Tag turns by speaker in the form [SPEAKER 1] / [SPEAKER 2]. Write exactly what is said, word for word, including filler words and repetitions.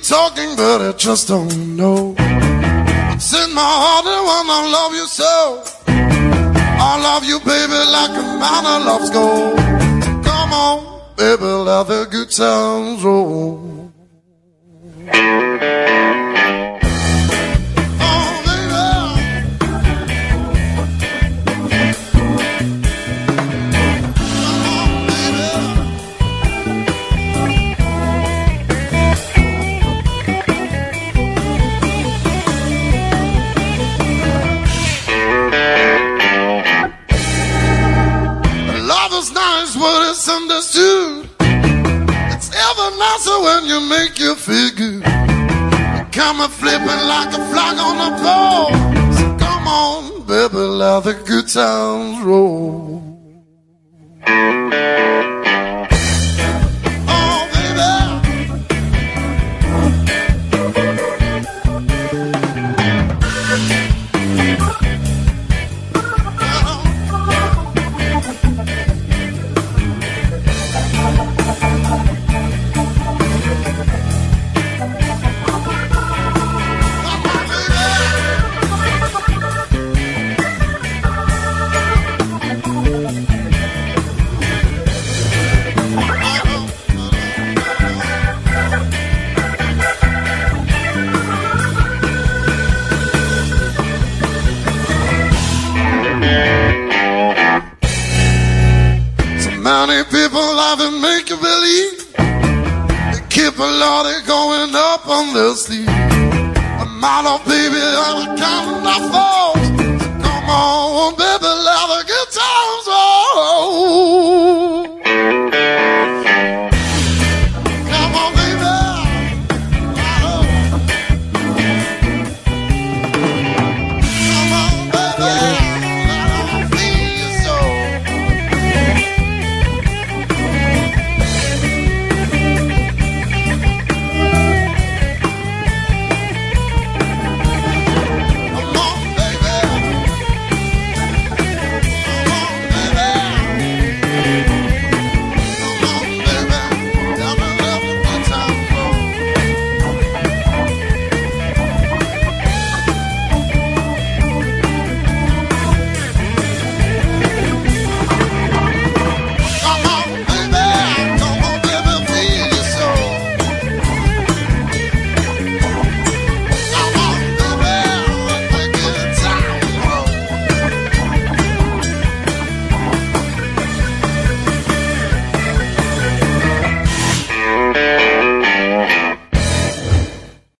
[SPEAKER 1] talking, but I just don't know. It's in my heart that when I love you so. I love you, baby, like a man loves gold. So come on, baby, let the good times roll. What is understood. It's ever nicer when you make you feel good. You come a flipping like a flag on a pole. So come on, baby, let the good times roll. Many people love and make you believe. They keep a lot of going up on their sleeve. I'm out of baby, I'm counting my faults. So come on, baby, let the good times roll.